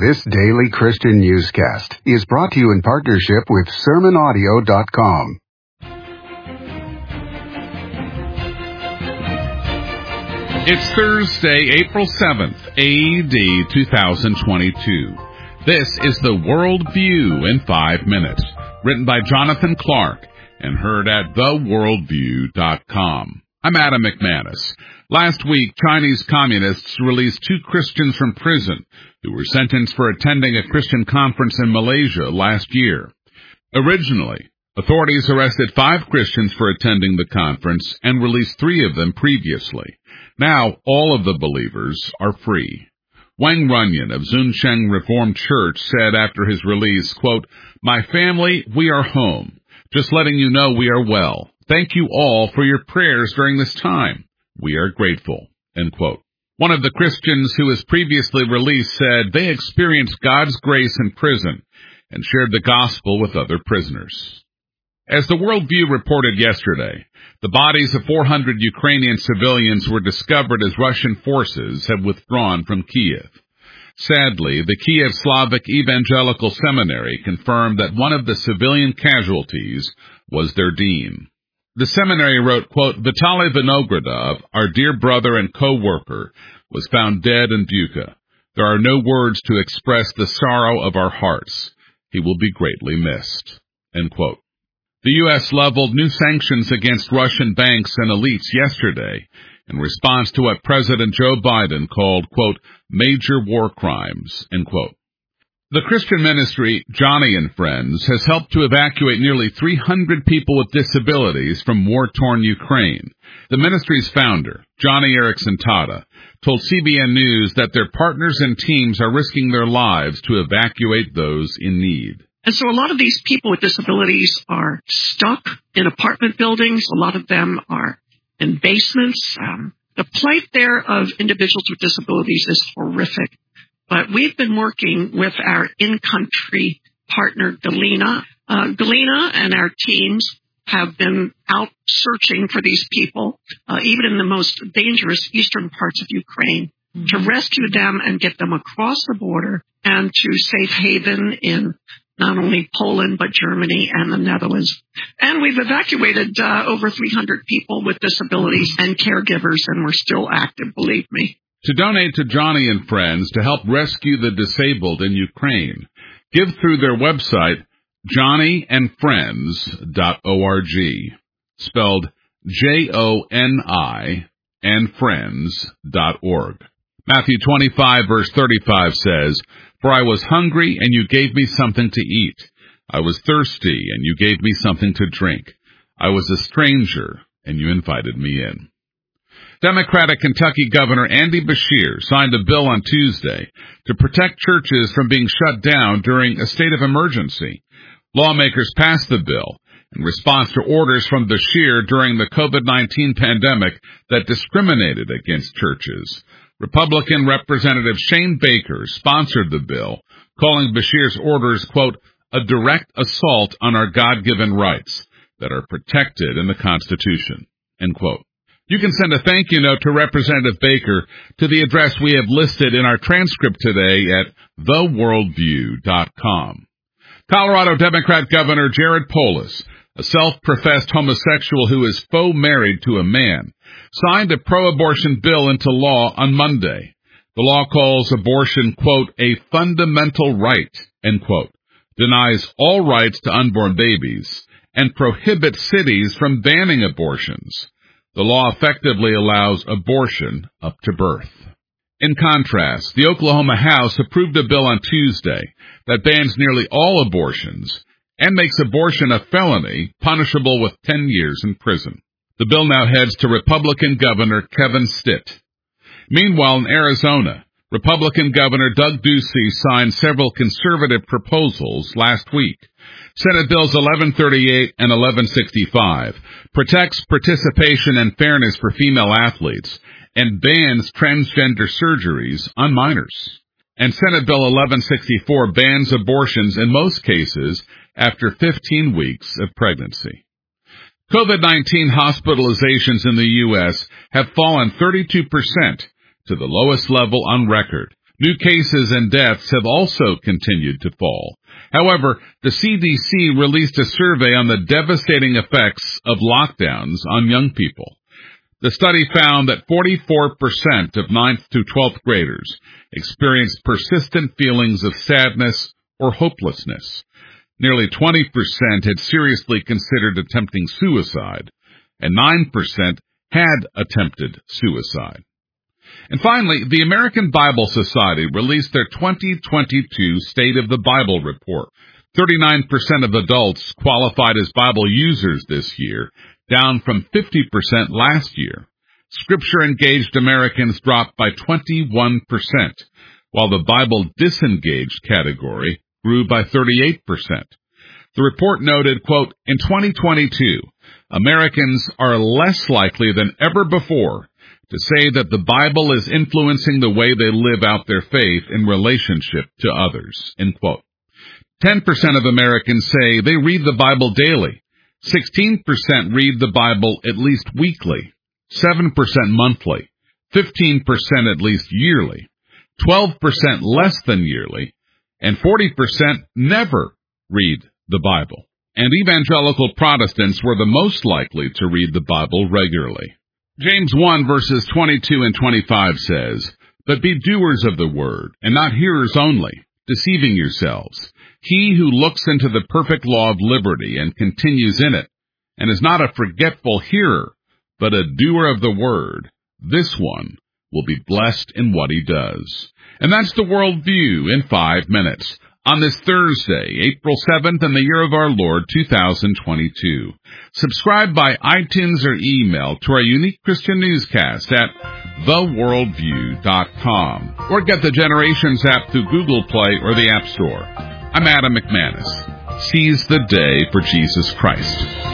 This daily Christian newscast is brought to you in partnership with SermonAudio.com. It's Thursday, April 7th, A.D. 2022. This is the World View in 5 minutes, written by Jonathan Clark and heard at theworldview.com. I'm Adam McManus. Last week, Chinese communists released 2 Christians from prison who were sentenced for attending a Christian conference in Malaysia last year. Originally, authorities arrested 5 Christians for attending the conference and released 3 of them previously. Now, all of the believers are free. Wang Runyon of Zuncheng Reformed Church said after his release, quote, "My family, we are home. Just letting you know we are well. Thank you all for your prayers during this time. We are grateful," end quote. One of the Christians who was previously released said they experienced God's grace in prison and shared the gospel with other prisoners. As the World View reported yesterday, the bodies of 400 Ukrainian civilians were discovered as Russian forces have withdrawn from Kiev. Sadly, the Kiev Slavic Evangelical Seminary confirmed that one of the civilian casualties was their dean. The seminary wrote, quote, "Vitaly Vinogradov, our dear brother and co-worker, was found dead in Bucha. There are no words to express the sorrow of our hearts. He will be greatly missed," end quote. The U.S. leveled new sanctions against Russian banks and elites yesterday in response to what President Joe Biden called, quote, "major war crimes," end quote. The Christian ministry, Johnny and Friends, has helped to evacuate nearly 300 people with disabilities from war-torn Ukraine. The ministry's founder, Johnny Erickson Tata, told CBN News that their partners and teams are risking their lives to evacuate those in need. And so a lot of these people with disabilities are stuck in apartment buildings. A lot of them are in basements. The plight there of individuals with disabilities is horrific. But we've been working with our in-country partner, Galena. Galena and our teams have been out searching for these people, even in the most dangerous eastern parts of Ukraine, to rescue them and get them across the border and to safe haven in not only Poland, but Germany and the Netherlands. And we've evacuated over 300 people with disabilities and caregivers, and we're still active, believe me. To donate to Johnny and Friends to help rescue the disabled in Ukraine, give through their website, johnnyandfriends.org, spelled Joni and friends.org. Matthew 25, verse 35 says, "For I was hungry, and you gave me something to eat. I was thirsty, and you gave me something to drink. I was a stranger, and you invited me in." Democratic Kentucky Governor Andy Beshear signed a bill on Tuesday to protect churches from being shut down during a state of emergency. Lawmakers passed the bill in response to orders from Beshear during the COVID-19 pandemic that discriminated against churches. Republican Representative Shane Baker sponsored the bill, calling Beshear's orders, quote, "a direct assault on our God-given rights that are protected in the Constitution," end quote. You can send a thank you note to Representative Baker to the address we have listed in our transcript today at theworldview.com. Colorado Democrat Governor Jared Polis, a self-professed homosexual who is faux married to a man, signed a pro-abortion bill into law on Monday. The law calls abortion, quote, "a fundamental right," end quote, denies all rights to unborn babies, and prohibits cities from banning abortions. The law effectively allows abortion up to birth. In contrast, the Oklahoma House approved a bill on Tuesday that bans nearly all abortions and makes abortion a felony punishable with 10 years in prison. The bill now heads to Republican Governor Kevin Stitt. Meanwhile, in Arizona, Republican Governor Doug Ducey signed several conservative proposals last week. Senate Bills 1138 and 1165 protects participation and fairness for female athletes and bans transgender surgeries on minors. And Senate Bill 1164 bans abortions in most cases after 15 weeks of pregnancy. COVID-19 hospitalizations in the U.S. have fallen 32% to the lowest level on record, New cases and deaths have also continued to fall. However, the CDC released a survey on the devastating effects of lockdowns on young people. The study found that 44% of 9th to 12th graders experienced persistent feelings of sadness or hopelessness. Nearly 20% had seriously considered attempting suicide, and 9% had attempted suicide. And finally, the American Bible Society released their 2022 State of the Bible report. 39% of adults qualified as Bible users this year, down from 50% last year. Scripture-engaged Americans dropped by 21%, while the Bible disengaged category grew by 38%. The report noted, quote, in 2022, Americans are less likely than ever before to say that the Bible is influencing the way they live out their faith in relationship to others, end quote. 10% of Americans say they read the Bible daily. 16% read the Bible at least weekly. 7% monthly. 15% at least yearly. 12% less than yearly. And 40% never read the Bible. And evangelical Protestants were the most likely to read the Bible regularly. James 1 verses 22 and 25 says, but be doers of the word, and not hearers only, deceiving yourselves. He who looks into the perfect law of liberty and continues in it, and is not a forgetful hearer, but a doer of the word, this one will be blessed in what he does. And that's the World View in 5 minutes. On this Thursday, April 7th, in the year of our Lord, 2022. Subscribe by iTunes or email to our unique Christian newscast at theworldview.com, or get the Generations app through Google Play or the App Store. I'm Adam McManus. Seize the day for Jesus Christ.